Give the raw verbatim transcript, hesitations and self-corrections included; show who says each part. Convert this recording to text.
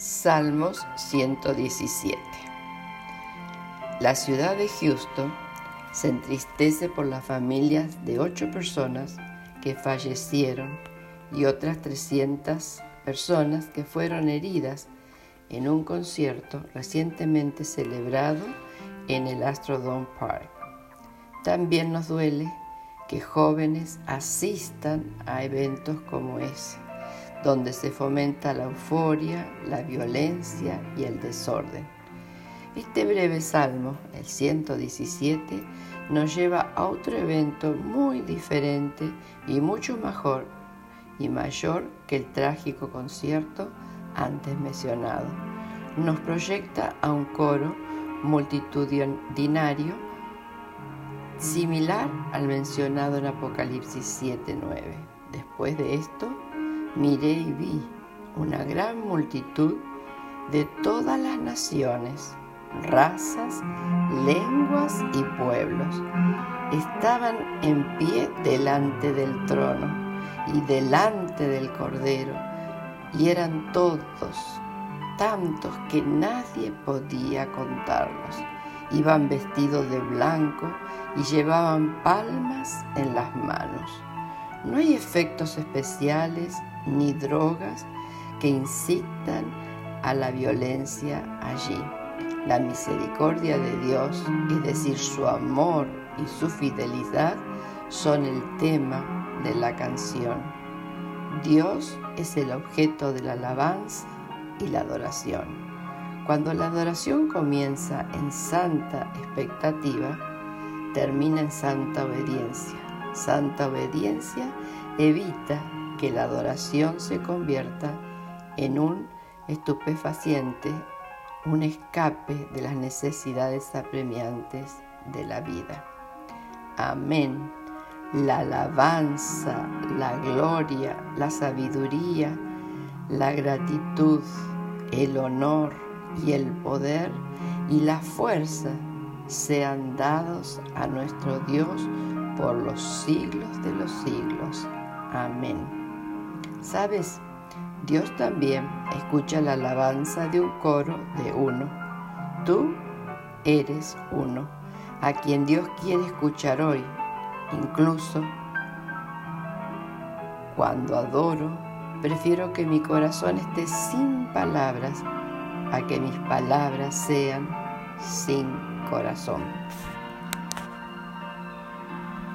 Speaker 1: Salmos ciento diecisiete. La ciudad de Houston se entristece por las familias de ocho personas que fallecieron y otras trescientas personas que fueron heridas en un concierto recientemente celebrado en el Astrodome Park. También nos duele que jóvenes asistan a eventos como ese, donde se fomenta la euforia, la violencia y el desorden. Este breve salmo, el ciento diecisiete, nos lleva a otro evento muy diferente y mucho mejor y mayor que el trágico concierto antes mencionado. Nos proyecta a un coro multitudinario similar al mencionado en Apocalipsis siete nueve. Después de esto, miré y vi una gran multitud de todas las naciones, razas, lenguas y pueblos. Estaban en pie delante del trono y delante del Cordero, y eran todos, tantos que nadie podía contarlos. Iban vestidos de blanco y llevaban palmas en las manos. No hay efectos especiales ni drogas que incitan a la violencia allí. La misericordia de Dios, es decir, su amor y su fidelidad, son el tema de la canción. Dios es el objeto de la alabanza y la adoración. Cuando la adoración comienza en santa expectativa, termina en santa obediencia. Santa obediencia evita que la adoración se convierta en un estupefaciente, un escape de las necesidades apremiantes de la vida. Amén. La alabanza, la gloria, la sabiduría, la gratitud, el honor y el poder y la fuerza sean dados a nuestro Dios por los siglos de los siglos. Amén. ¿Sabes? Dios también escucha la alabanza de un coro de uno. Tú eres uno, a quien Dios quiere escuchar hoy. Incluso cuando adoro, prefiero que mi corazón esté sin palabras a que mis palabras sean sin corazón.